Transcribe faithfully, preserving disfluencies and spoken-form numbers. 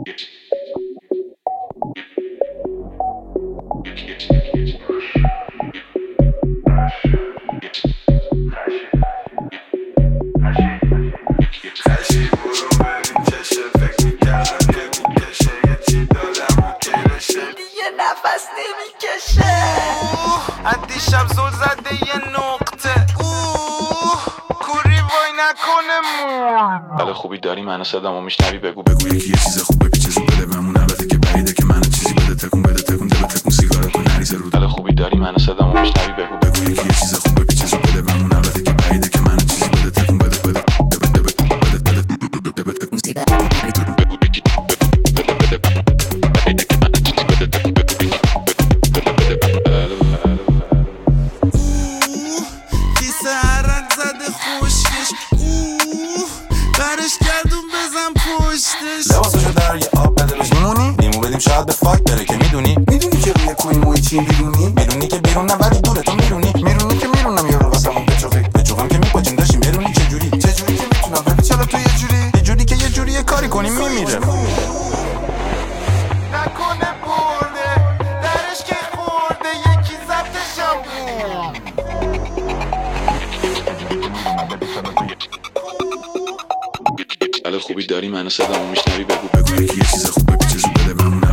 نفس نمیکشه دیشب زل زده یه نقطه کوری وای نکنه مون حال خوبی داری منو صدامو میشنوی بگو بگو یکی یه چیز خوب بپیچه زود بده بمون البته که بعیده که منو چیزی بده تکون بده تکون دل تکون سیگارتو نریزه رو حال خوبی داری منو صدامو میشنوی بگو بگو یکی یه چیز خوب بپیچه زود بده بمون البته که بعیده که منو چیزی بده تکون بده بده بده بده بده بده تکون لباسشو در یه آب بده بهش میمونی لیمو بدیم شاید به فاک بره که میدونی میدونی که روی کوی موی چین بیرونی میدونی که بیرون نه ولی دوره تو میرونی میرونی که میرونم یارو واسمون بچوقی بچوقم که میپاچیم داشتیم میرونی چه جوری چه جوری که میتونم ببین چرا تو یه جوری یه جوری که یه جوری یه کاری کنیم میمیره نکنه برده درش که خورده یکی زبطشم حال خوبی داری منو صدامو میشنوی بگو بگو یکی یه چیز خوب بپیچه زود بده بمون